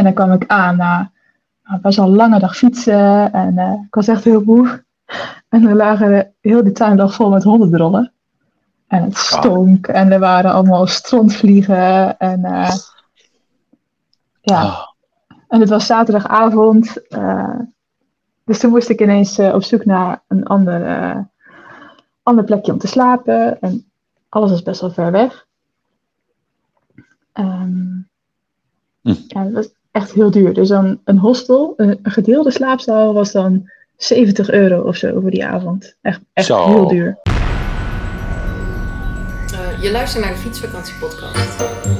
dan kwam ik aan na best wel een lange dag fietsen. En ik was echt heel moe. En we lagen heel die tuin lag vol met hondendrollen. En het stonk. En er waren allemaal strontvliegen. En En het was zaterdagavond. Dus toen moest ik ineens op zoek naar een ander plekje om te slapen. En alles was best wel ver weg. Ja, dat was echt heel duur. Dus dan een hostel, een gedeelde slaapzaal was dan €70 of zo voor die avond. Echt heel duur. Je luistert naar de Fietsvakantiepodcast.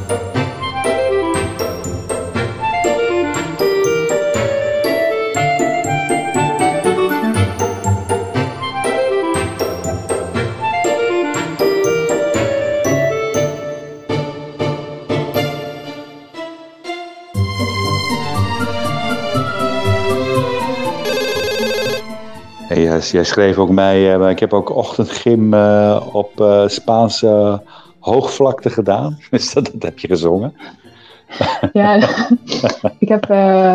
Hey, jij schreef ook mij, ik heb ook ochtendgym op Spaanse hoogvlakte gedaan. Dus dat heb je gezongen. Ja, ik heb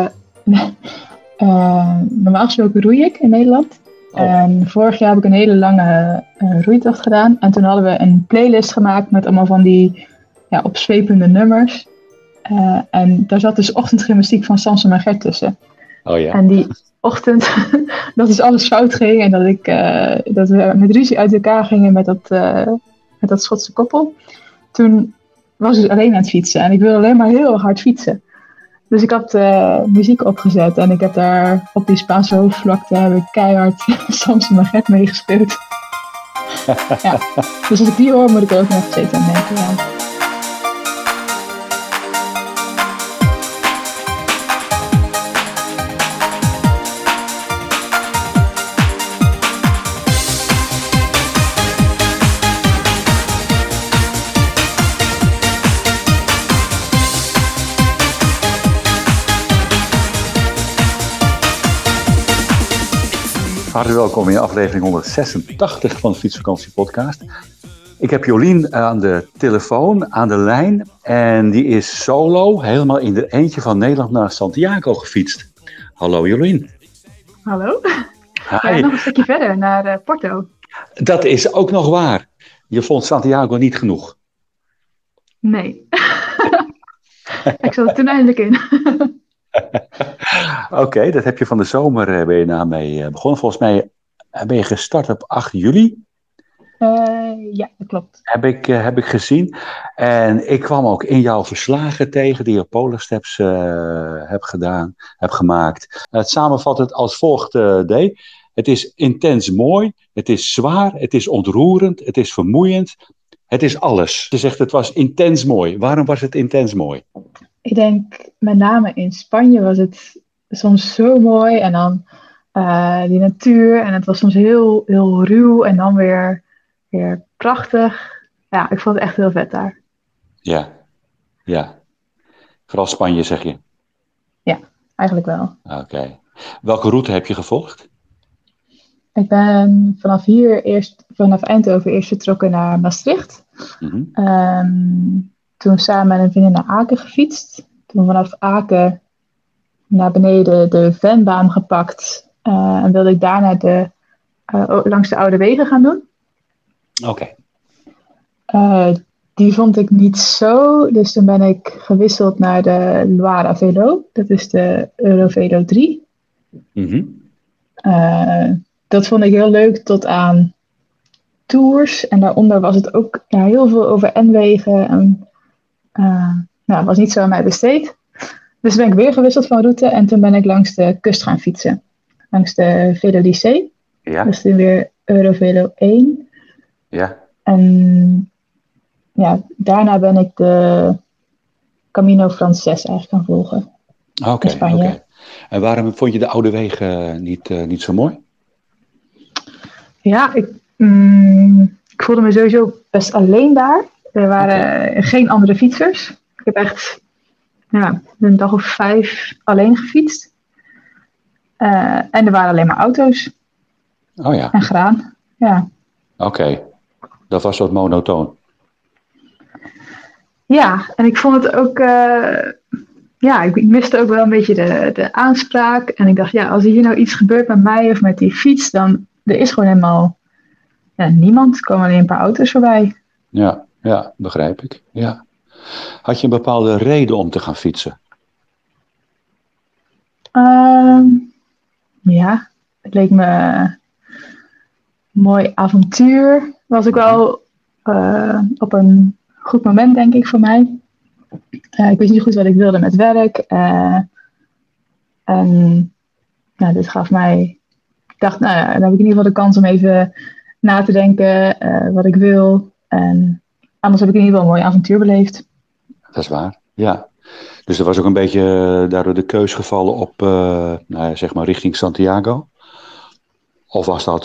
normaal gesproken roei ik in Nederland. En vorig jaar heb ik een hele lange roeitocht gedaan. En toen hadden we een playlist gemaakt met allemaal van die opzwepende nummers. En daar zat dus ochtendgymnastiek van Samson en Gert tussen. Oh ja. En die ochtend, dat dus alles fout ging en dat we met ruzie uit elkaar gingen met dat Schotse koppel. Toen was ik alleen aan het fietsen en ik wilde alleen maar heel hard fietsen. Dus ik had muziek opgezet en ik heb daar op die Spaanse hoofdvlakte keihard Samson en Gert meegespeeld. Ja. Dus als ik die hoor, moet ik er ook nog steeds aan denken. Ja. Hartelijk welkom in aflevering 186 van de Fietsvakantiepodcast. Ik heb Jolien aan de telefoon, aan de lijn. En die is solo, helemaal in de eentje van Nederland naar Santiago gefietst. Hallo Jolien. Hallo. Hi. Ja, nog een stukje verder, naar Porto. Dat is ook nog waar. Je vond Santiago niet genoeg. Nee. Ik zat er toen eindelijk in. Oké, dat heb je van de zomer ben je nou mee begonnen. Volgens mij ben je gestart op 8 juli. Ja, dat klopt. Heb ik gezien. En ik kwam ook in jouw verslagen tegen die je op Polarsteps heb gemaakt. Het samenvat het als volgt, D. Het is intens mooi, het is zwaar, het is ontroerend, het is vermoeiend. Het is alles. Je zegt het was intens mooi. Waarom was het intens mooi? Ik denk met name in Spanje was het soms zo mooi. En dan die natuur. En het was soms heel, heel ruw. En dan weer prachtig. Ja, ik vond het echt heel vet daar. Ja. Vooral Spanje zeg je? Ja, eigenlijk wel. Oké. Welke route heb je gevolgd? Ik ben vanaf Eindhoven eerst vertrokken naar Maastricht. Mm-hmm. Toen samen met een vriendin naar Aken gefietst. Toen vanaf Aken naar beneden de Venbaan gepakt. En wilde ik daarna langs de oude wegen gaan doen. Oké. Die vond ik niet zo. Dus toen ben ik gewisseld naar de Loire Velo. Dat is de Eurovelo 3. Mm-hmm. Dat vond ik heel leuk tot aan tours. En daaronder was het ook heel veel over N-wegen. En was niet zo aan mij besteed. Dus ben ik weer gewisseld van route. En toen ben ik langs de kust gaan fietsen. Langs de Velo Lycée. Ja. Dus toen weer Eurovelo 1. Ja. En daarna ben ik de Camino Frances eigenlijk gaan volgen. Oké. In Spanje. Okay. En waarom vond je de oude wegen niet zo mooi? Ja, ik voelde me sowieso best alleen daar. Er waren geen andere fietsers. Ik heb echt een dag of 5 alleen gefietst. En er waren alleen maar auto's. Oh ja. En graan. Ja. Oké. Dat was wat monotoon. Ja, en ik vond het ook ik miste ook wel een beetje de aanspraak. En ik dacht, als er hier nou iets gebeurt met mij of met die fiets, dan er is gewoon helemaal niemand. Er komen alleen een paar auto's voorbij. Ja, begrijp ik. Ja. Had je een bepaalde reden om te gaan fietsen? Het leek me een mooi avontuur. Was ik wel op een goed moment, denk ik, voor mij. Ik wist niet goed wat ik wilde met werk. En dit gaf mij... Ik dacht, dan heb ik in ieder geval de kans om even na te denken wat ik wil. En anders heb ik in ieder geval een mooi avontuur beleefd. Dat is waar, ja. Dus er was ook een beetje daardoor de keus gevallen op, zeg maar, richting Santiago? Of was dat...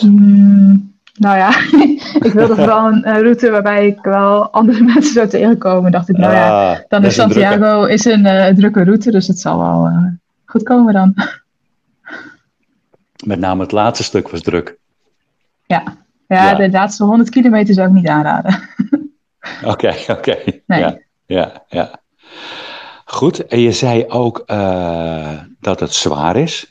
ik wilde vooral een route waarbij ik wel andere mensen zou tegenkomen. Dacht ik, dan is Santiago een drukke route, dus het zal wel goed komen dan. Met name het laatste stuk was druk. Ja. De laatste 100 kilometer zou ik niet aanraden. Oké. Nee. Ja. Goed, en je zei ook dat het zwaar is.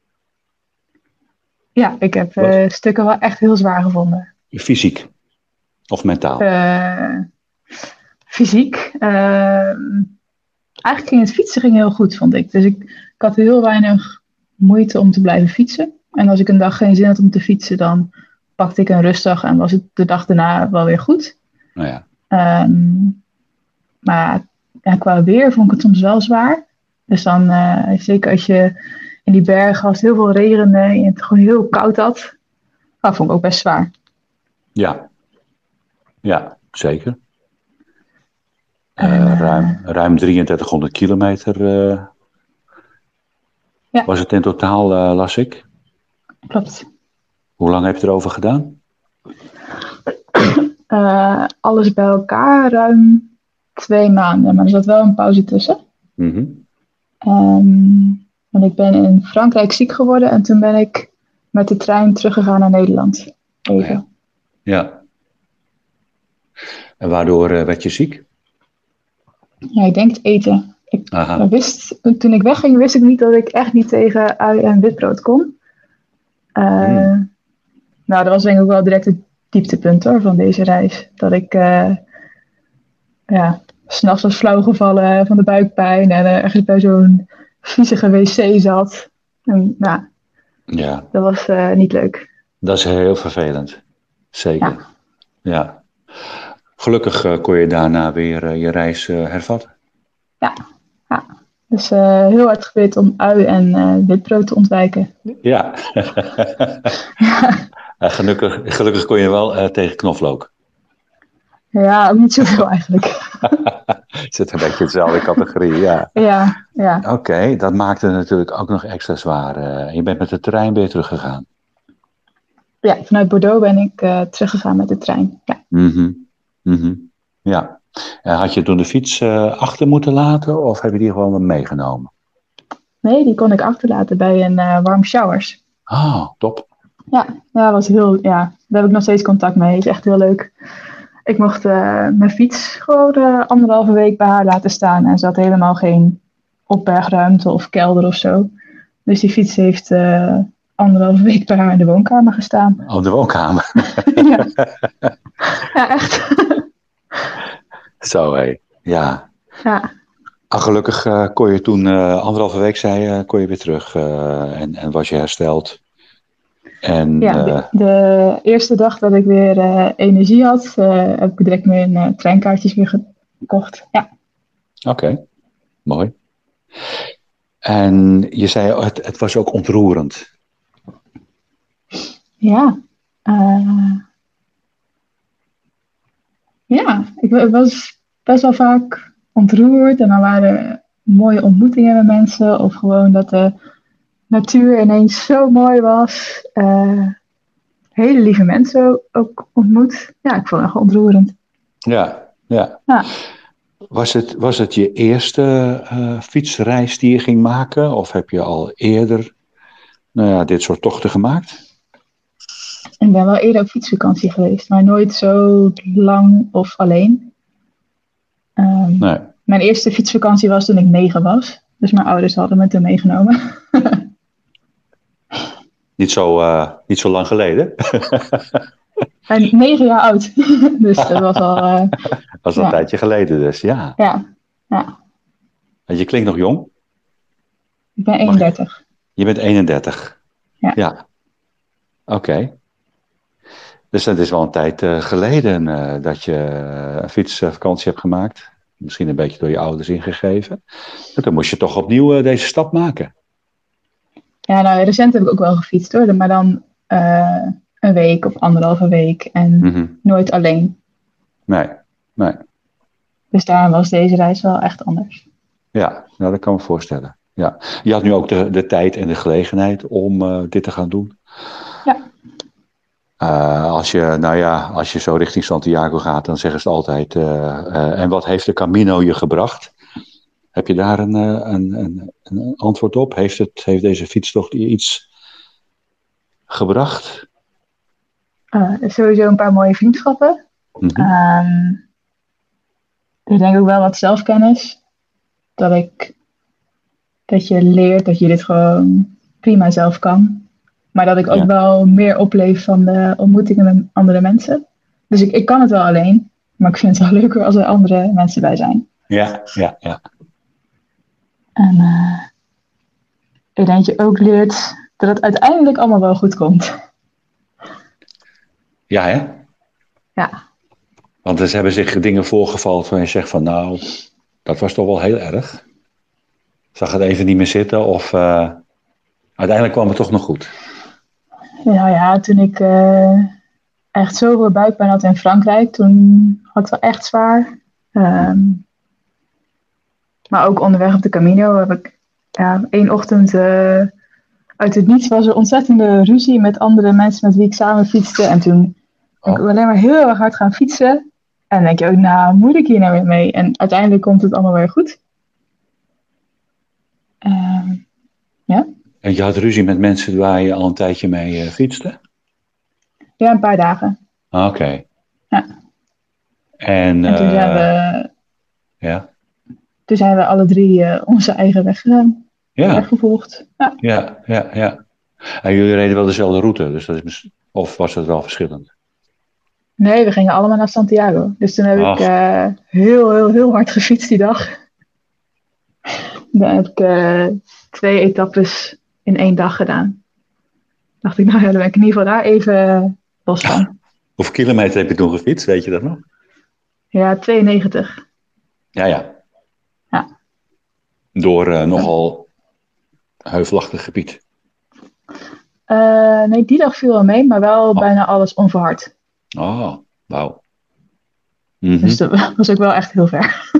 Ja, ik heb stukken wel echt heel zwaar gevonden. Fysiek of mentaal? Fysiek. Eigenlijk ging het fietsen heel goed, vond ik. Dus ik had heel weinig moeite om te blijven fietsen. En als ik een dag geen zin had om te fietsen, dan pakte ik een rustdag en was het de dag daarna wel weer goed. Maar qua weer vond ik het soms wel zwaar. Dus dan, zeker als je in die bergen, als het heel veel regende en het gewoon heel koud had, dat vond ik ook best zwaar. Ja, zeker. Ruim 3300 kilometer was het in totaal, las ik. Klopt. Hoe lang heb je erover gedaan? Alles bij elkaar ruim 2 maanden, maar er zat wel een pauze tussen. Want ik ben in Frankrijk ziek geworden en toen ben ik met de trein teruggegaan naar Nederland. Even. Ja. En waardoor werd je ziek? Ja, ik denk het eten. Toen ik wegging wist ik niet dat ik echt niet tegen ui en witbrood kon. Dat was denk ik ook wel direct het dieptepunt van deze reis. Dat ik 's nachts was flauw gevallen van de buikpijn en ergens bij zo'n viezige wc zat. En, dat was niet leuk. Dat is heel vervelend. Zeker. Ja. Gelukkig kon je daarna weer je reis hervatten. Ja. Dus heel hard geprobeerd om ui en witbrood te ontwijken. Ja. Gelukkig kon je wel tegen knoflook. Ja, ook niet zoveel eigenlijk. Zit een beetje in dezelfde categorie, ja. Ja. Oké, dat maakte het natuurlijk ook nog extra zwaar. Je bent met de trein weer teruggegaan. Ja, vanuit Bordeaux ben ik teruggegaan met de trein. Ja. Ja. Had je toen de fiets achter moeten laten of heb je die gewoon meegenomen? Nee, die kon ik achterlaten bij een warm showers. Top. Ja, was heel, daar heb ik nog steeds contact mee. Het is echt heel leuk. Ik mocht mijn fiets gewoon 1,5 week bij haar laten staan. En ze had helemaal geen opbergruimte of kelder of zo. Dus die fiets heeft 1,5 week bij haar in de woonkamer gestaan. Oh, de woonkamer? Ja, echt. Zo, hé. Ja. Gelukkig kon je toen 1,5 week, kon je weer terug en was je hersteld. En, de eerste dag dat ik weer energie had, heb ik direct mijn treinkaartjes weer gekocht. Ja. Oké, mooi. En je zei, het was ook ontroerend. Ja. Ik was best wel vaak ontroerd en dan waren er mooie ontmoetingen met mensen of gewoon dat de natuur ineens zo mooi was. Hele lieve mensen ook ontmoet. Ja, ik vond het echt ontroerend. Ja. Was het je eerste fietsreis die je ging maken? Of heb je al eerder dit soort tochten gemaakt? Ik ben wel eerder op fietsvakantie geweest, maar nooit zo lang of alleen. Nee. Mijn eerste fietsvakantie was toen ik 9 was. Dus mijn ouders hadden me toen meegenomen. Niet zo lang geleden. En 9 jaar oud. Dus dat was al... Dat was al een tijdje geleden dus, ja. Ja. En je klinkt nog jong. Ik ben 31. Je bent 31. Ja. Oké. Dus dat is wel een tijd geleden dat je een fietsvakantie hebt gemaakt. Misschien een beetje door je ouders ingegeven. En toen moest je toch opnieuw deze stap maken. Ja, nou recent heb ik ook wel gefietst hoor. Maar dan een week of 1,5 week. En nooit alleen. Nee. Dus daarom was deze reis wel echt anders. Ja, nou, dat kan me voorstellen. Ja. Je had nu ook de tijd en de gelegenheid om dit te gaan doen. Ja. Als je zo richting Santiago gaat, dan zeggen ze altijd... en wat heeft de Camino je gebracht? Heb je daar een antwoord op? Heeft deze fietstocht je iets gebracht? Sowieso een paar mooie vriendschappen. Ik denk ook wel wat zelfkennis. Dat je leert dat je dit gewoon prima zelf kan. Maar dat ik ook wel meer opleef van de ontmoetingen met andere mensen. Dus ik kan het wel alleen. Maar ik vind het wel leuker als er andere mensen bij zijn. Ja. En ik denk dat je ook leert dat het uiteindelijk allemaal wel goed komt. Ja, hè? Ja. Want er hebben zich dingen voorgevallen waar je zegt van nou, dat was toch wel heel erg. Zag het even niet meer zitten of uiteindelijk kwam het toch nog goed? Nou ja, toen ik echt zoveel buikpijn had in Frankrijk, toen had ik het wel echt zwaar. Maar ook onderweg op de Camino heb ik één ochtend uit het niets was er ontzettende ruzie met andere mensen met wie ik samen fietste. En toen ben ik alleen maar heel erg hard gaan fietsen. En dan denk je ook, nou, moet ik hier nou weer mee? En uiteindelijk komt het allemaal weer goed. Ja. En je had ruzie met mensen waar je al een tijdje mee fietste? Ja, een paar dagen. Oké. Ja. En toen zijn we... Ja. Toen zijn we alle 3 onze eigen weg gegaan. Ja. Weg gevolgd. Ja. En jullie reden wel dezelfde route, dus dat is, of was het wel verschillend? Nee, we gingen allemaal naar Santiago. Dus toen heb ik heel hard gefietst die dag. Dan heb ik 2 etappes in 1 dag gedaan. Dacht ik, nou ja, dan ben ik in ieder geval daar even los van. Hoeveel kilometer heb je toen gefietst, weet je dat nog? Ja, 92. Ja. Door nogal heuvelachtig gebied. Nee, die dag viel wel mee, maar wel bijna alles onverhard. Oh, wauw. Dus dat was ook wel echt heel ver.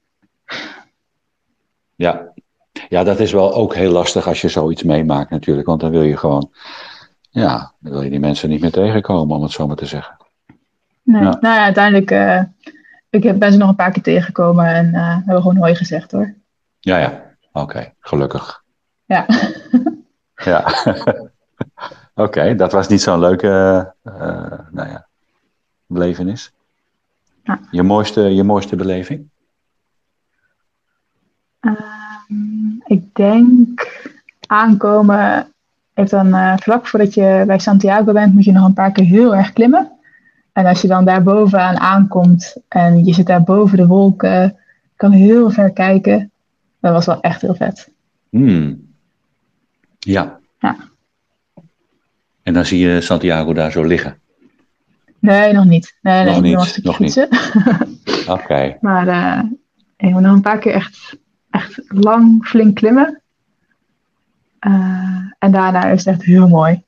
Ja, dat is wel ook heel lastig als je zoiets meemaakt natuurlijk. Want dan wil je gewoon, dan wil je die mensen niet meer tegenkomen, om het zo maar te zeggen. Nee, nou ja, uiteindelijk, ben ze nog een paar keer tegengekomen en hebben gewoon hoi gezegd hoor. Ja. Oké, gelukkig. Ja. Ja. Oké, dat was niet zo'n leuke, belevenis. Ja. Je mooiste beleving? Ik denk aankomen, vlak voordat je bij Santiago bent, moet je nog een paar keer heel erg klimmen. En als je dan daar bovenaan aankomt en je zit daar boven de wolken, kan heel ver kijken. Dat was wel echt heel vet. Ja. En dan zie je Santiago daar zo liggen? Nee, nog niet. Nee, nog niet. Nog een stukje fietsen. Oké. Maar ik moet nog een paar keer echt lang, flink klimmen. En daarna is het echt heel mooi.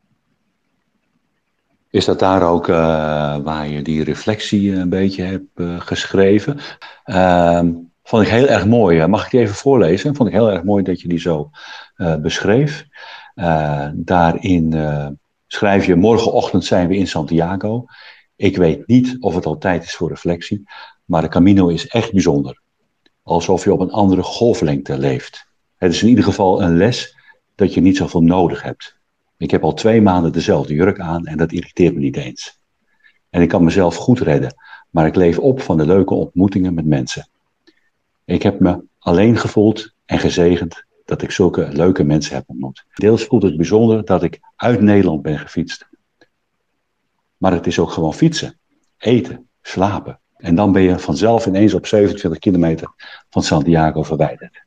Is dat daar ook waar je die reflectie een beetje hebt geschreven? Vond ik heel erg mooi. Mag ik die even voorlezen? Vond ik heel erg mooi dat je die zo beschreef. Daarin schrijf je: morgenochtend zijn we in Santiago. Ik weet niet of het al tijd is voor reflectie, maar de Camino is echt bijzonder. Alsof je op een andere golflengte leeft. Het is in ieder geval een les dat je niet zoveel nodig hebt. Ik heb al 2 maanden dezelfde jurk aan en dat irriteert me niet eens. En ik kan mezelf goed redden, maar ik leef op van de leuke ontmoetingen met mensen. Ik heb me alleen gevoeld en gezegend dat ik zulke leuke mensen heb ontmoet. Deels voelt het bijzonder dat ik uit Nederland ben gefietst. Maar het is ook gewoon fietsen, eten, slapen. En dan ben je vanzelf ineens op 27 kilometer van Santiago verwijderd.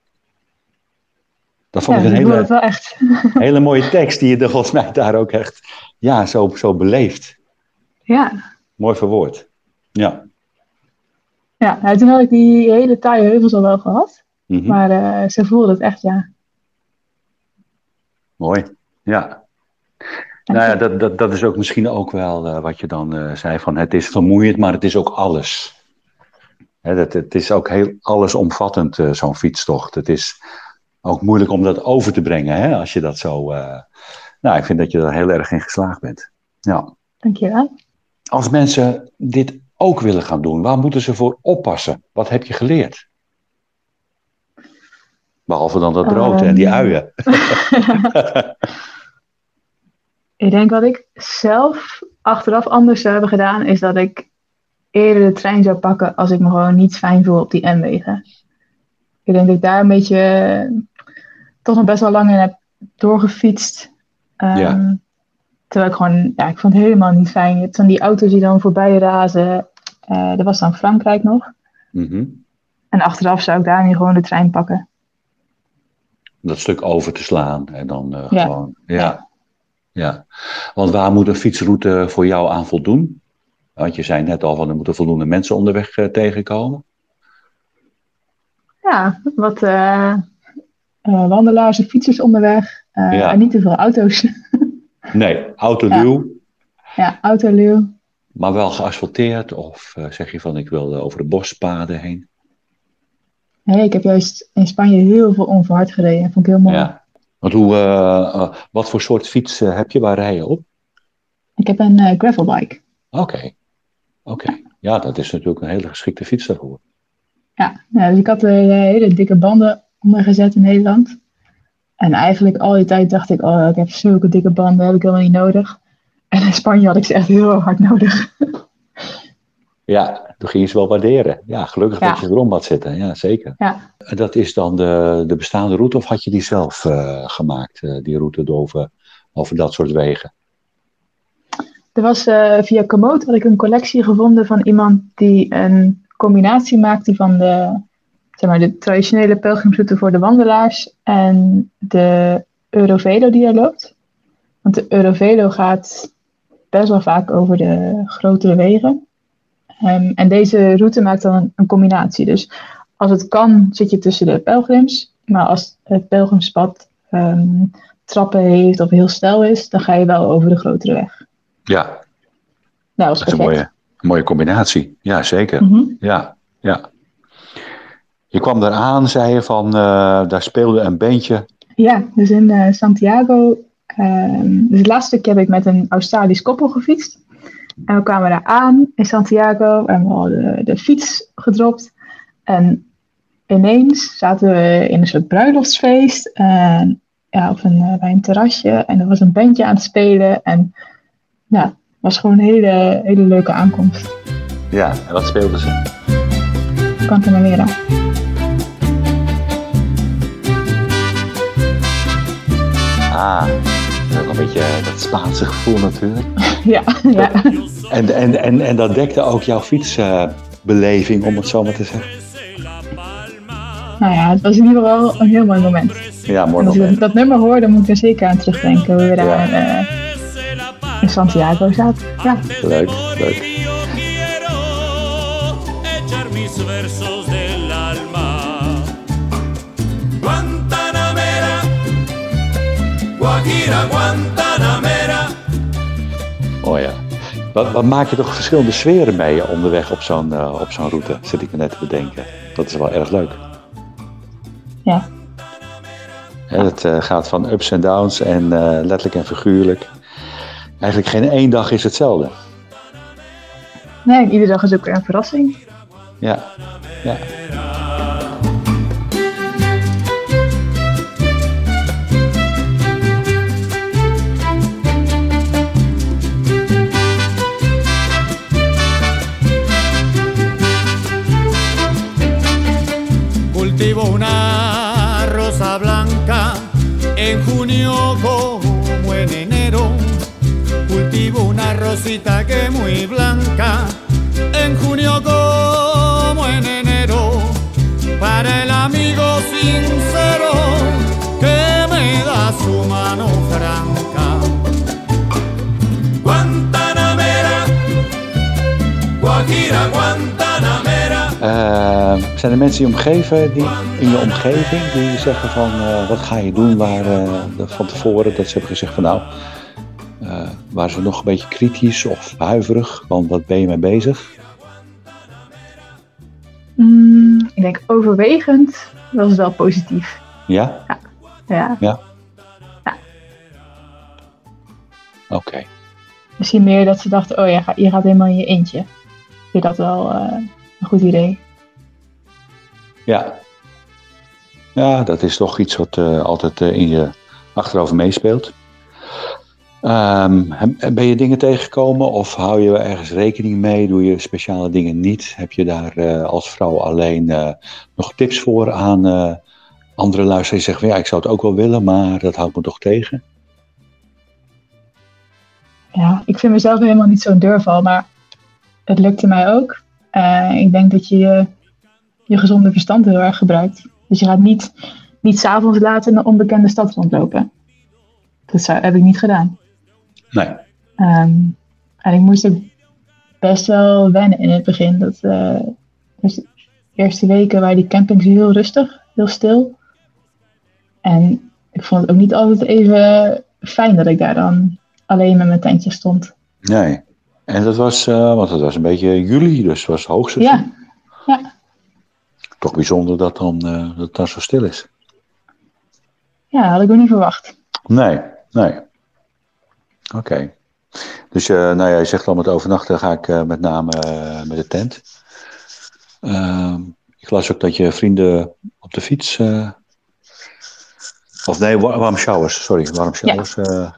Dat vond ik een wel echt. hele mooie tekst die je er volgens mij daar ook echt zo beleeft. Ja. Mooi verwoord. Ja. Ja, toen had ik die hele taaie heuvels al wel gehad. Mm-hmm. Maar ze voelde het echt, ja. Mooi, ja. Nou ja, dat is ook misschien ook wel wat je dan zei van het is vermoeiend, maar het is ook alles. Het is ook heel allesomvattend, zo'n fietstocht. Het is ook moeilijk om dat over te brengen, als je dat zo... ik vind dat je er heel erg in geslaagd bent. Ja. Dankjewel. Als mensen dit ook willen gaan doen, waar moeten ze voor oppassen? Wat heb je geleerd? Behalve dan dat brood en die uien. Ik denk wat ik zelf achteraf anders zou hebben gedaan, is dat ik eerder de trein zou pakken als ik me gewoon niet fijn voel op die N-wegen. Ik denk dat ik daar een beetje toch nog best wel lang in heb doorgefietst. Terwijl ik gewoon, ik vond het helemaal niet fijn. Je hebt dan die auto's die dan voorbij razen. Dat was dan Frankrijk nog. Mm-hmm. En achteraf zou ik daar nu gewoon de trein pakken. Dat stuk over te slaan en dan gewoon... Ja, want waar moet een fietsroute voor jou aan voldoen? Want je zei net al van er moeten voldoende mensen onderweg tegenkomen. Ja, wat wandelaars en fietsers onderweg. En niet te veel auto's. Nee, autoluw. Ja, autoluw. Maar wel geasfalteerd of zeg je van ik wil over de bospaden heen? Nee, ik heb juist in Spanje heel veel onverhard gereden. Dat vond ik heel mooi. Ja. Want wat voor soort fiets heb je? Waar rij je op? Ik heb een gravelbike. Oké. Ja, dat is natuurlijk een hele geschikte fiets daarvoor. Ja, dus ik had hele dikke banden ondergezet in Nederland. En eigenlijk al die tijd dacht ik, ik heb zulke dikke banden, heb ik helemaal niet nodig. En in Spanje had ik ze echt heel hard nodig. Ja, toen ging je ze wel waarderen. Ja, gelukkig dat je erom had zitten. Ja, zeker. Ja. Dat is dan de bestaande route of had je die zelf gemaakt? Die route over dat soort wegen? Er was via Komoot had ik een collectie gevonden van iemand die een combinatie maakte van de traditionele pelgrimsroute voor de wandelaars en de Eurovelo die er loopt. Want de Eurovelo gaat best wel vaak over de grotere wegen. En deze route maakt dan een combinatie. Dus als het kan zit je tussen de pelgrims. Maar als het pelgrimspad trappen heeft of heel steil is, dan ga je wel over de grotere weg. Ja, dat is een mooie combinatie. Ja, zeker. Mm-hmm. Ja. Je kwam eraan, zei je, van daar speelde een bandje. Ja, dus in Santiago. Dus het laatste stukje heb ik met een Australisch koppel gefietst. En we kwamen daar aan in Santiago en we hadden de fiets gedropt. En ineens zaten we in een soort bruiloftsfeest bij een terrasje. En er was een bandje aan het spelen. En het was gewoon een hele leuke aankomst. Ja, en wat speelden ze? Cantanamera. Ook een beetje dat Spaanse gevoel natuurlijk. Ja. En dat dekte ook jouw fietsbeleving, om het zo maar te zeggen. Nou ja, het was in ieder geval een heel mooi moment. Ja, mooi moment. Als ik dat nummer hoor, dan moet ik er zeker aan terugdenken. Hoe we daar in Santiago zaten. Ja. Leuk. Oh ja. Wat maak je toch verschillende sferen mee onderweg op zo'n route, zit ik me net te bedenken. Dat is wel erg leuk. Ja. Het gaat van ups en downs en letterlijk en figuurlijk. Eigenlijk geen één dag is hetzelfde. Nee, iedere dag is ook weer een verrassing. Ja. rosa blanca, en junio como en enero, cultivo una rosita que es muy blanca, en junio como en enero, para el amigo sincero que me da su mano franca. Guantanamera, Guajira, Guantanamera. Zijn er mensen in je omgeving die zeggen van wat ga je doen, waar van tevoren dat ze hebben gezegd van nou, waren ze nog een beetje kritisch of huiverig, want wat ben je mee bezig? Ik denk overwegend was het wel positief. Ja? Ja. Oké. Misschien meer dat ze dachten, oh ja, je gaat helemaal in je eentje. Vind je dat wel een goed idee? Ja, dat is toch iets wat altijd in je achterover meespeelt. Ben je dingen tegengekomen of hou je ergens rekening mee? Doe je speciale dingen niet? Heb je daar als vrouw alleen nog tips voor aan andere luisteraars die zeggen van ja, ik zou het ook wel willen, maar dat houdt me toch tegen? Ja, ik vind mezelf helemaal niet zo'n deurval, maar het lukte mij ook. Ik denk dat je je gezonde verstand heel erg gebruikt. Dus je gaat niet 's avonds laat in een onbekende stad rondlopen. Dat heb ik niet gedaan. Nee. En ik moest ook best wel wennen in het begin. Dus de eerste weken waren die campings heel rustig, heel stil. En ik vond het ook niet altijd even fijn dat ik daar dan alleen met mijn tentje stond. Nee. En dat was, want het was een beetje juli, dus het was hoogseizoen. Ja. Toch bijzonder dat het dan zo stil is. Ja, had ik ook niet verwacht. Nee. Oké. Dus je zegt al met overnachten ga ik met name met de tent. Ik las ook dat je vrienden op de fiets... warm showers. Sorry, warm showers. Ja.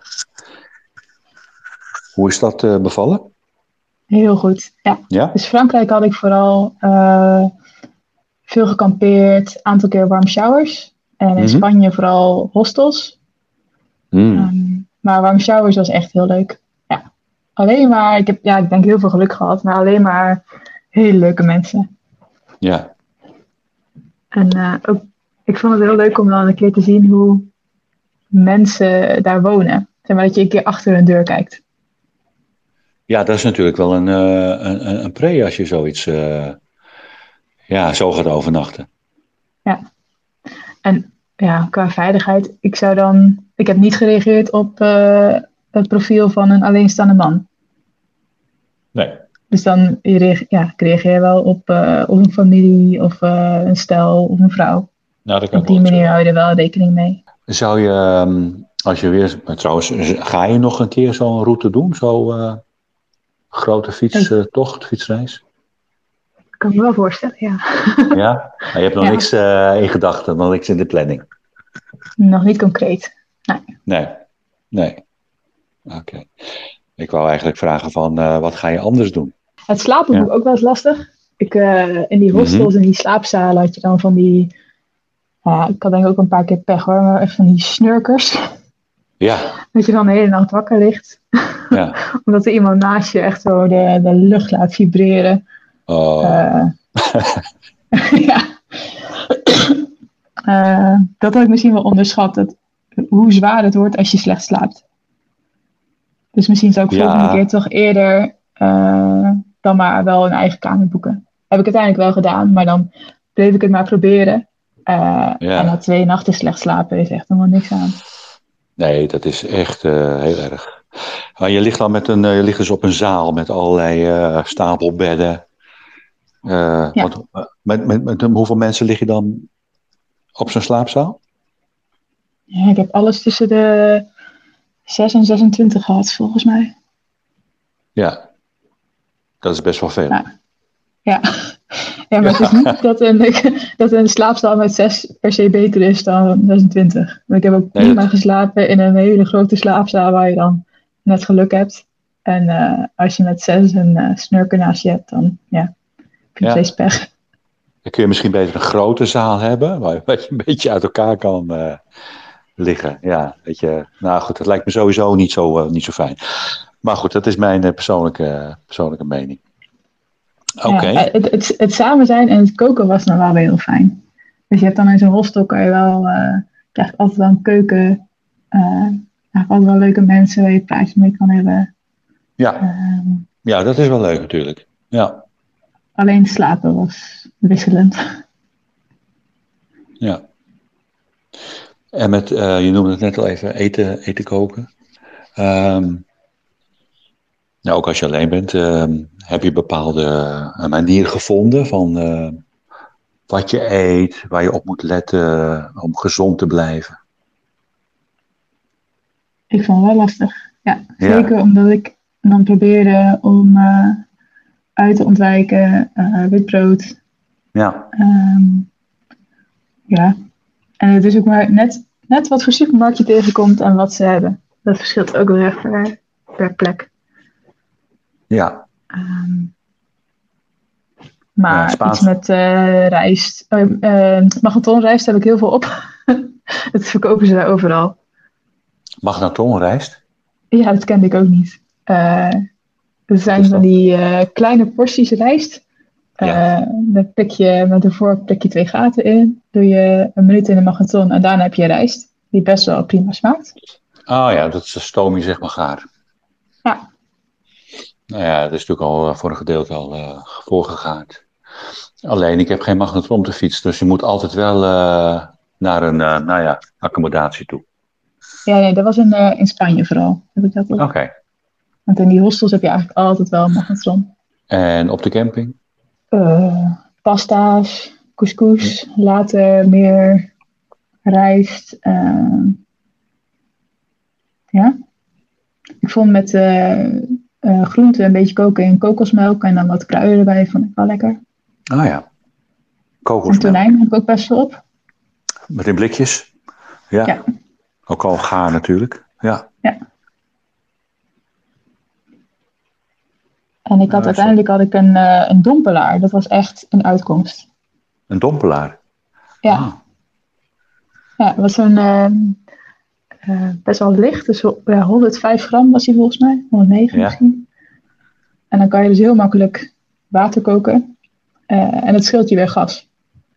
Hoe is dat bevallen? Heel goed, ja. Dus Frankrijk had ik vooral veel gekampeerd, aantal keer warm showers. En in Spanje vooral hostels. Maar warm showers was echt heel leuk. Ja. Alleen maar, ik denk heel veel geluk gehad, maar alleen maar hele leuke mensen. Ja. En ook, ik vond het heel leuk om dan een keer te zien hoe mensen daar wonen. Zeg maar dat je een keer achter hun deur kijkt. Ja, dat is natuurlijk wel een pre als je zoiets zo gaat overnachten. Ja. En qua veiligheid, ik heb niet gereageerd op het profiel van een alleenstaande man. Nee. Dus dan reageer je wel op een familie of een stel of een vrouw. Nou, dat kan op die manier hou je er wel rekening mee. Zou je, als je weer, trouwens, ga je nog een keer zo'n route doen? Zo'n grote fietsreis? Ik kan me wel voorstellen, ja. Ja? Maar je hebt nog niks in gedachten, nog niks in de planning? Nog niet concreet, Nee. Oké. Ik wou eigenlijk vragen van, wat ga je anders doen? Het slapen doe ik ook wel eens lastig. In die hostels en die slaapzalen had je dan van die... ik had denk ik ook een paar keer pech hoor, maar echt van die snurkers. Ja. Dat je dan de hele nacht wakker ligt. Ja. Omdat er iemand naast je echt zo de lucht laat vibreren. Oh. Dat had ik misschien wel onderschat. Hoe zwaar het wordt als je slecht slaapt. Dus misschien zou ik volgende keer toch eerder dan maar wel een eigen kamer boeken. Heb ik uiteindelijk wel gedaan, maar dan bleef ik het maar proberen. En na 2 nachten slecht slapen is echt helemaal niks aan. Nee, dat is echt heel erg. Je ligt dan je ligt dus op een zaal met allerlei stapelbedden. Met hoeveel mensen lig je dan op zo'n slaapzaal? Ja, ik heb alles tussen de 6 en 26 gehad, volgens mij. Ja, dat is best wel veel. Ja, maar het is niet dat een slaapzaal met 6 per se beter is dan 26. Maar ik heb ook prima geslapen in een hele grote slaapzaal waar je dan net geluk hebt. En als je met 6 een snurker naast je hebt, dan heb je steeds pech. Dan kun je misschien beter een grote zaal hebben, waar je een beetje uit elkaar kan liggen. Ja, weet je. Nou goed, dat lijkt me sowieso niet zo fijn. Maar goed, dat is mijn persoonlijke mening. Oké. Ja, het samen zijn en het koken was dan wel weer heel fijn. Dus je hebt dan in zo'n hostel kan je wel, krijg je altijd wel een keuken. Altijd wel leuke mensen waar je praatjes mee kan hebben. Ja. Ja, dat is wel leuk natuurlijk. Ja. Alleen slapen was wisselend. Ja. En met, je noemde het net al even, eten koken. Nou, ook als je alleen bent, heb je bepaalde manier gevonden van wat je eet, waar je op moet letten om gezond te blijven? Ik vond het wel lastig. Ja, zeker omdat ik dan probeerde om uit te ontwijken, witbrood. Ja. Ja. En het is ook maar net wat voor supermarkt je tegenkomt en wat ze hebben. Dat verschilt ook wel echt per plek. Ja. Maar iets met rijst. Magnetronrijst heb ik heel veel op. Dat verkopen ze daar overal. Magnetronrijst? Ja, dat kende ik ook niet. Er zijn van die kleine porties rijst. Daar pik je met een vork 2 gaten in. Doe je 1 minuut in de magnetron en daarna heb je rijst. Die best wel prima smaakt. Oh ja, dat stoom je zeg maar gaar. Ja. Nou ja, dat is natuurlijk al voor een gedeelte al voorgegaard. Alleen, ik heb geen magnetron op de fiets, dus je moet altijd wel naar een accommodatie toe. Ja, nee, dat was in Spanje vooral. Heb ik dat ook. Oké. Want in die hostels heb je eigenlijk altijd wel een magnetron. En op de camping? Pasta's, couscous, later meer rijst. Ja. Ik vond met groenten een beetje koken in kokosmelk en dan wat kruiden erbij, vond ik wel lekker. Ah ja, kokosmelk. En tonijn heb ik ook best wel op. Met in blikjes? Ja. Ook al gaar natuurlijk. Ja. En ik had uiteindelijk een dompelaar. Dat was echt een uitkomst. Een dompelaar? Ja. Ah. Ja, het was zo'n best wel licht. Dus 105 gram was hij volgens mij. 109 misschien. En dan kan je dus heel makkelijk water koken. En het scheelt je weer gas.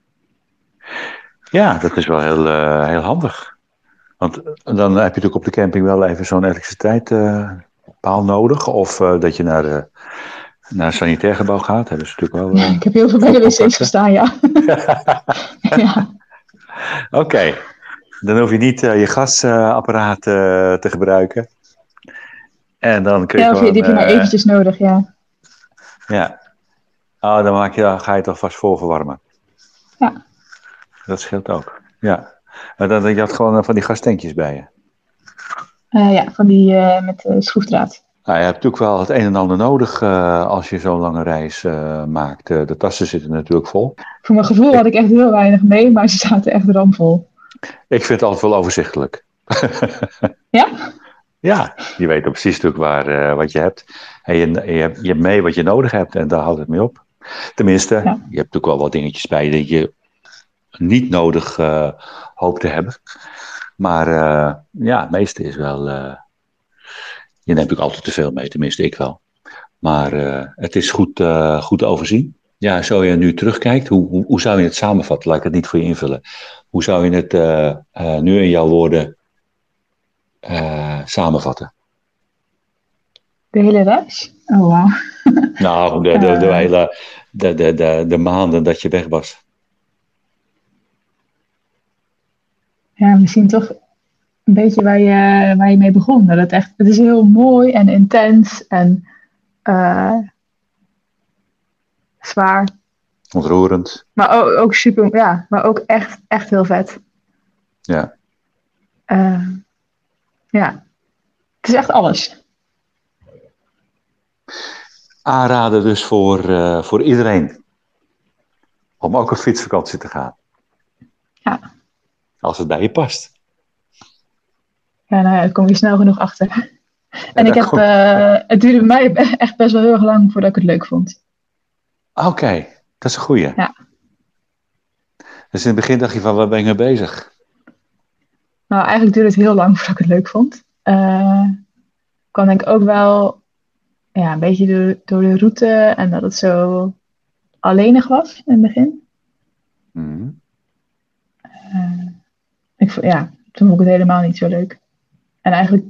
Ja, dat is wel heel handig. Want dan heb je natuurlijk op de camping wel even zo'n elektriciteitspaal nodig. Of dat je naar een sanitair gebouw gaat. Dat is natuurlijk wel, ik heb heel veel bij de wc's gestaan, ja. Ja. Oké. Dan hoef je niet je gasapparaat te gebruiken. En dan kun je die heb je maar eventjes nodig, ja. Ja. Oh, dan ga je het alvast voorverwarmen. Ja. Dat scheelt ook, ja. Maar je had gewoon van die gastankjes bij je? Ja, van die met schroefdraad. Nou, je hebt natuurlijk wel het een en ander nodig als je zo'n lange reis maakt. De tassen zitten natuurlijk vol. Voor mijn gevoel had ik echt heel weinig mee, maar ze zaten echt ramvol. Ik vind het altijd wel overzichtelijk. Ja? Ja, je weet precies natuurlijk wat je hebt. En je hebt mee wat je nodig hebt en daar houdt het mee op. Tenminste, je hebt natuurlijk wel wat dingetjes bij die je niet nodig hoopt te hebben. Maar het meeste is wel... je neemt natuurlijk altijd te veel mee, tenminste ik wel. Maar het is goed te overzien. Ja, zo je nu terugkijkt, hoe zou je het samenvatten? Laat ik het niet voor je invullen. Hoe zou je het nu in jouw woorden samenvatten? De hele reis? Oh, wauw. Nou, de maanden dat je weg was. Ja, misschien toch een beetje waar je mee begon. Dat het is heel mooi en intens en zwaar. Ontroerend. Maar ook super, ja, maar ook echt heel vet. Ja. Ja, het is echt alles. Aanraden dus voor iedereen. Om ook op fietsvakantie te gaan. Ja. Als het bij je past. Ja, nou ja, daar kom je snel genoeg achter. En het duurde bij mij echt best wel heel erg lang voordat ik het leuk vond. Oké, dat is een goeie. Ja. Dus in het begin dacht je van, waar ben ik mee bezig? Nou, eigenlijk duurde het heel lang voordat ik het leuk vond. Kwam denk ik ook wel een beetje door de route en dat het zo alleenig was in het begin. Mm. Toen vond ik het helemaal niet zo leuk. En eigenlijk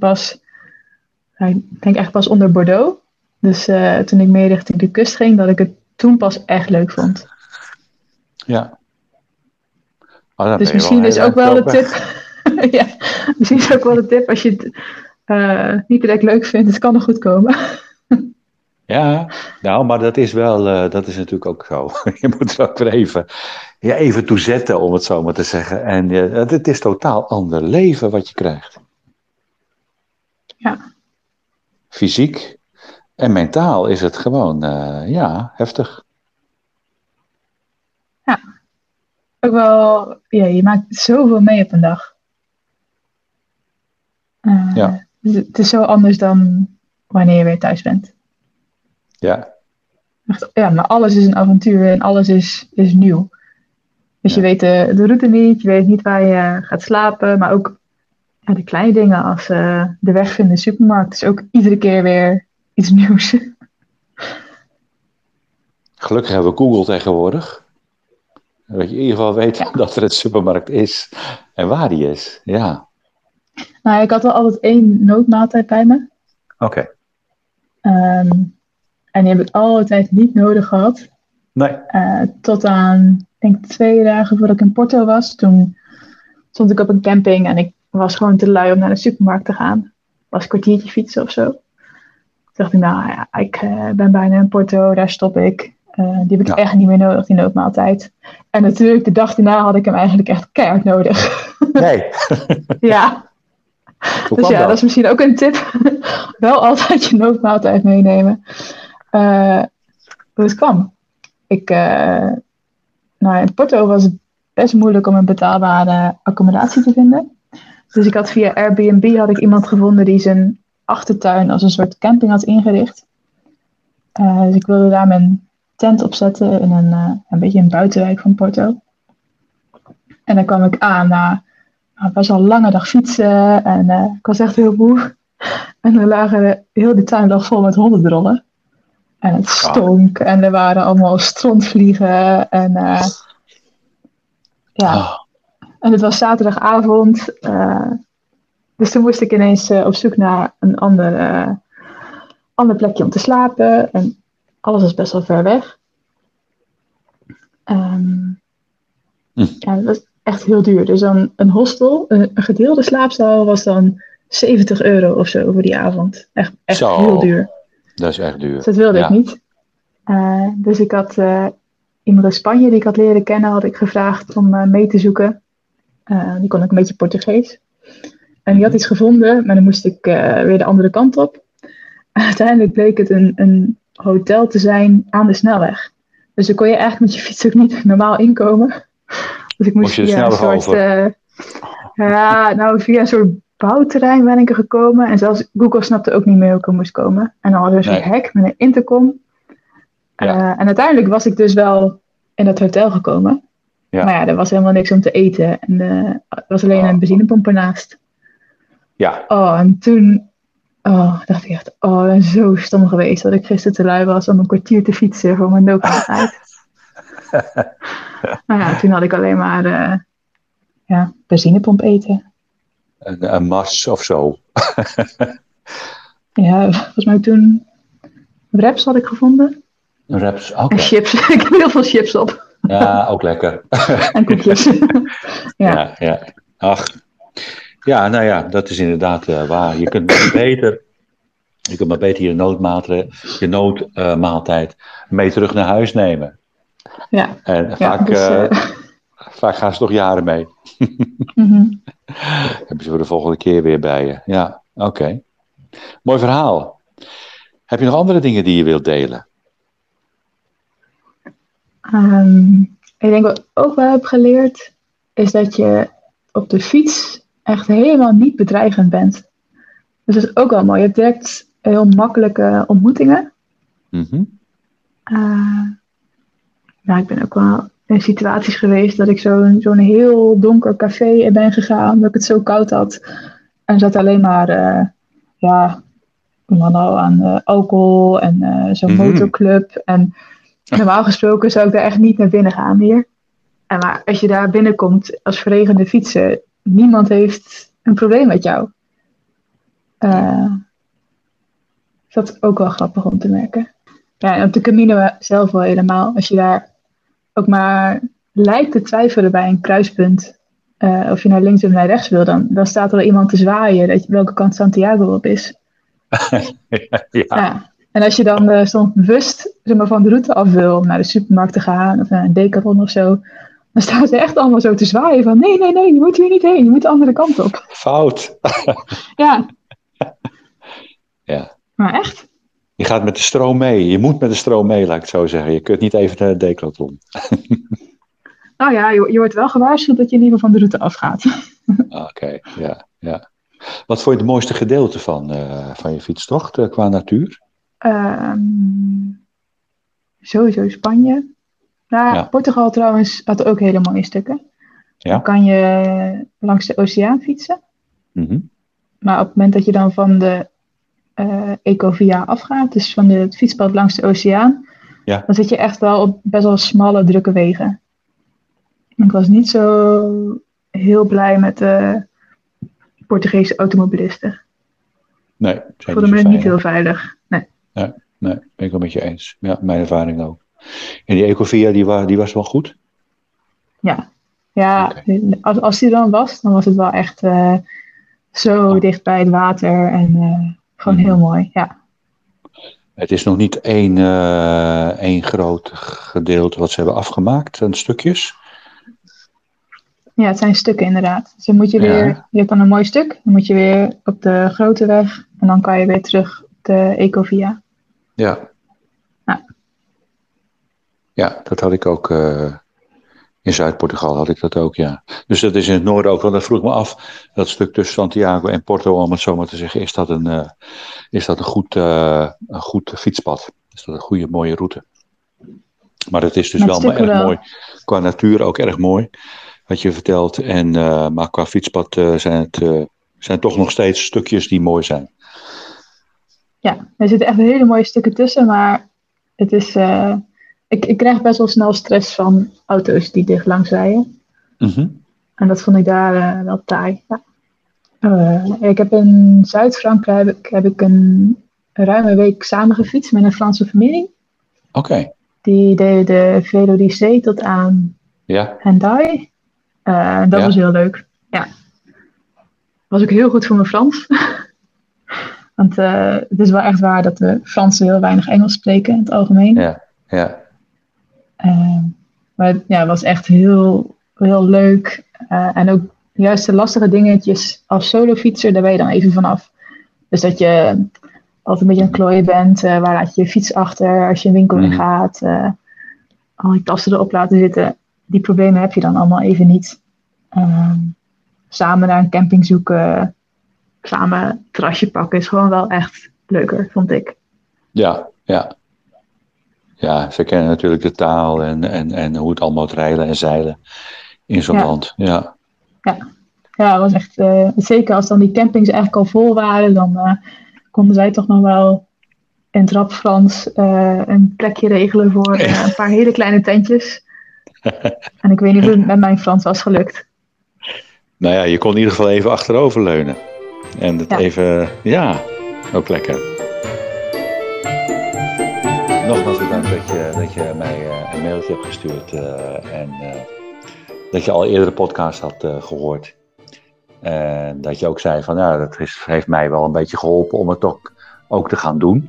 pas onder Bordeaux. Dus toen ik meer richting de kust ging, dat ik het toen pas echt leuk vond. Ja. Dus misschien is ook wel de tip. Ja, misschien is ook wel de tip als je het niet direct leuk vindt. Het kan nog goed komen. Ja, nou, maar dat is natuurlijk ook zo. Je moet er ook weer even toe zetten, om het zo maar te zeggen. En het is totaal ander leven wat je krijgt. Ja. Fysiek en mentaal is het gewoon, heftig. Ja. Ook wel, je maakt zoveel mee op een dag. Het is zo anders dan wanneer je weer thuis bent. Ja. Ja, maar alles is een avontuur en alles is nieuw. Dus je weet de route niet, je weet niet waar je gaat slapen, maar ook de kleine dingen als de weg vinden in de supermarkt is ook iedere keer weer iets nieuws. Gelukkig hebben we Google tegenwoordig. Dat je in ieder geval weet dat er een supermarkt is en waar die is. Ja. Nou, ik had wel altijd 1 noodmaaltijd bij me. Oké. En die heb ik altijd niet nodig gehad. Nee. Tot aan, ik denk 2 dagen voordat ik in Porto was. Toen stond ik op een camping en ik was gewoon te lui om naar de supermarkt te gaan. Was een kwartiertje fietsen of zo. Toen dacht ik, ik ben bijna in Porto, daar stop ik. Die heb ik echt niet meer nodig, die noodmaaltijd. En natuurlijk, de dag daarna had ik hem eigenlijk echt keihard nodig. Nee. Ja. Dus dat is misschien ook een tip. Wel altijd je noodmaaltijd meenemen. Hoe het kwam. In Porto was het best moeilijk om een betaalbare accommodatie te vinden. Dus ik had via Airbnb iemand gevonden die zijn achtertuin als een soort camping had ingericht. Dus ik wilde daar mijn tent opzetten in een beetje een buitenwijk van Porto. En dan kwam ik aan. Het was al een lange dag fietsen en ik was echt heel moe. En er lagen heel die tuin lag vol met hondendrollen. En het stonk en er waren allemaal strontvliegen. En En het was zaterdagavond. Dus toen moest ik ineens op zoek naar een ander plekje om te slapen. En alles was best wel ver weg. Dat was echt heel duur. Dus dan een hostel, een gedeelde slaapzaal was dan €70 of zo voor die avond. Echt heel duur. Dat is echt duur. Dus dat wilde ik niet. Dus ik had iemand in Spanje die ik had leren kennen, had ik gevraagd om mee te zoeken. Die kon ook een beetje Portugees. En die had iets gevonden, maar dan moest ik weer de andere kant op. En uiteindelijk bleek het een hotel te zijn aan de snelweg. Dus dan kon je eigenlijk met je fiets ook niet normaal inkomen. Dus ik moest via een soort bouwterrein ben ik er gekomen. En zelfs Google snapte ook niet meer hoe ik er moest komen. En dan hadden we zo'n hek met een intercom. En uiteindelijk was ik dus wel in dat hotel gekomen. Ja. Maar er was helemaal niks om te eten. En er was alleen een benzinepomp ernaast. Ja. En toen dacht ik echt, ik ben zo stom geweest dat ik gisteren te lui was om een kwartier te fietsen voor mijn noodmaaltijd. Toen had ik alleen maar benzinepomp eten. Een mas of zo. Ja, volgens mij toen wraps had ik gevonden. Wraps, oké. En chips. Ik heb heel veel chips op. Ja, ook lekker. En koekjes. Ja. Ach. Ja, nou ja, dat is inderdaad waar. Je kunt maar beter je noodmaaltijd mee terug naar huis nemen. Ja. En vaak gaan ze toch jaren mee. Hebben ze voor de volgende keer weer bij je. Ja, oké. Mooi verhaal. Heb je nog andere dingen die je wilt delen? Ik denk wat ik ook wel heb geleerd, is dat je op de fiets echt helemaal niet bedreigend bent. Dus dat is ook wel mooi. Je hebt direct heel makkelijke ontmoetingen. Ik ben ook wel in situaties geweest dat ik zo'n heel donker café in ben gegaan, dat ik het zo koud had. En zat alleen maar mannen aan alcohol en zo'n motorclub. En normaal gesproken zou ik daar echt niet naar binnen gaan meer. Maar als je daar binnenkomt als verregende fietser, niemand heeft een probleem met jou. Dat is ook wel grappig om te merken. Ja, en op de Camino zelf wel helemaal. Als je daar ook maar lijkt te twijfelen bij een kruispunt, of je naar links of naar rechts wil, dan staat er iemand te zwaaien welke kant Santiago op is. Ja. En als je dan soms bewust van de route af wil om naar de supermarkt te gaan of naar een Decathlon of zo, dan staan ze echt allemaal zo te zwaaien van nee, je moet hier niet heen, je moet de andere kant op. Fout. Ja. Ja. Maar echt? Je gaat met de stroom mee. Je moet met de stroom mee, laat ik het zo zeggen. Je kunt niet even naar de Decathlon. Nou ja, je wordt wel gewaarschuwd dat je in ieder geval van de route afgaat. Oké, ja. Wat vond je het mooiste gedeelte van je fietstocht qua natuur? Sowieso Spanje. Portugal trouwens had ook hele mooie stukken. Ja. Dan kan je langs de oceaan fietsen. Mm-hmm. Maar op het moment dat je dan van de Ecovia afgaat, dus van het fietspad langs de oceaan, dan zit je echt wel op best wel smalle, drukke wegen. Ik was niet zo heel blij met de Portugese automobilisten. Nee, ik voelde me niet heel veilig. Nee, ben ik wel met je eens. Ja, mijn ervaring ook. En die Ecovia, die was wel goed? Ja, okay. Als die dan was het wel echt zo dicht bij het water en gewoon heel mooi, ja. Het is nog niet één groot gedeelte wat ze hebben afgemaakt, aan stukjes? Ja, het zijn stukken inderdaad. Dus dan moet je weer, je hebt dan een mooi stuk, dan moet je weer op de grote weg en dan kan je weer terug op de Ecovia. Ja. Ja, dat had ik ook in Zuid-Portugal had ik dat ook, ja. Dus dat is in het noorden ook, want dat vroeg me af, dat stuk tussen Santiago en Porto, om het zo maar te zeggen, is dat een goed fietspad? Is dat een goede, mooie route? Maar het is dus wel erg mooi, qua natuur ook erg mooi, wat je vertelt. Maar qua fietspad zijn toch nog steeds stukjes die mooi zijn. Ja, er zitten echt hele mooie stukken tussen, maar het is... Ik krijg best wel snel stress van auto's die dicht langs rijden. Mm-hmm. En dat vond ik daar wel taai. Ja. Ik heb in Zuid-Frankrijk heb ik een ruime week samen gefietst met een Franse familie. Oké. Die deden de Velo d'Issée tot aan Hendaye. Dat was heel leuk. Ja. Was ook heel goed voor mijn Frans. Want het is wel echt waar dat de Fransen heel weinig Engels spreken in het algemeen. Ja. Maar het was echt heel, heel leuk. En ook juist de lastige dingetjes als solofietser, daar ben je dan even vanaf. Dus dat je altijd een beetje een klooien bent. Waar laat je je fiets achter als je een winkel in gaat. Al die tassen erop laten zitten. Die problemen heb je dan allemaal even niet. Samen naar een camping zoeken. Samen een terrasje pakken is gewoon wel echt leuker, vond ik. Ja. Ja, ze kennen natuurlijk de taal en hoe het allemaal moet rijden en zeilen in zo'n land. Ja, het was echt, zeker als dan die campings eigenlijk al vol waren, dan konden zij toch nog wel in het rap Frans een plekje regelen voor een paar hele kleine tentjes. En ik weet niet hoe het met mijn Frans was gelukt. Nou ja, je kon in ieder geval even achterover leunen. En het even, ook lekker. Nogmaals bedankt dat je mij een mailtje hebt gestuurd en dat je al eerder de podcast had gehoord. En dat je ook zei van, dat heeft mij wel een beetje geholpen om het ook te gaan doen.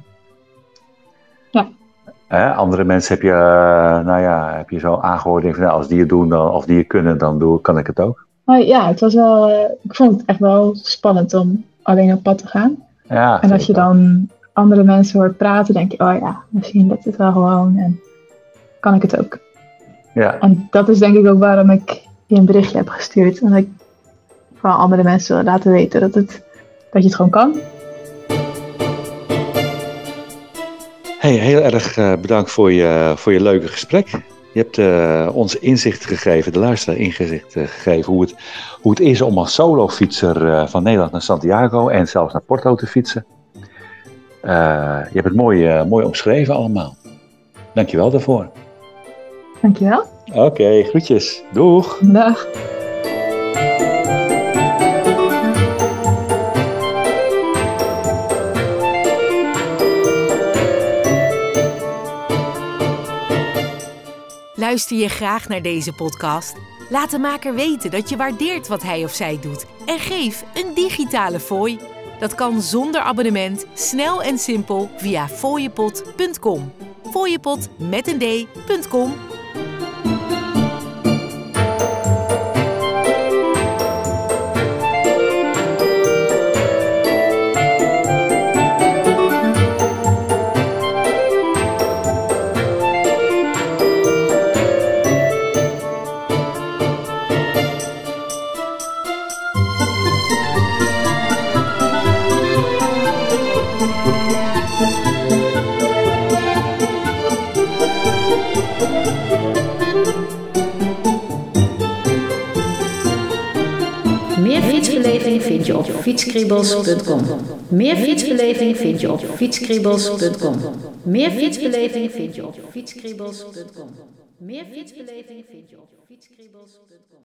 Ja. Andere mensen heb je zo aangehoord, van, als die het doen of die het kunnen, dan kan ik het ook. Ja, het was wel, ik vond het echt wel spannend om alleen op pad te gaan. Ja, en als je dan andere mensen hoort praten, denk je, misschien lukt het wel gewoon en kan ik het ook. Ja. En dat is denk ik ook waarom ik je een berichtje heb gestuurd. En dat ik van andere mensen wil laten weten dat je het gewoon kan. Hey, heel erg bedankt voor je leuke gesprek. Je hebt ons inzicht gegeven, de luisteraar inzicht gegeven hoe het is om als solofietser van Nederland naar Santiago en zelfs naar Porto te fietsen. Je hebt het mooi omschreven allemaal. Dankjewel daarvoor. Dankjewel. Oké, groetjes. Doeg. Dag. Luister je graag naar deze podcast? Laat de maker weten dat je waardeert wat hij of zij doet en geef een digitale fooi. Dat kan zonder abonnement, snel en simpel via fooiepot.com. Fooiepot met een d.com. Meer fietsbeleving vind je op fietskriebels.com. Meer fietsbeleving vind je op fietskriebels.com. Meer fietsbeleving vind je op fietskriebels.com. Meer fietsbeleving vind je op fietskriebels.com.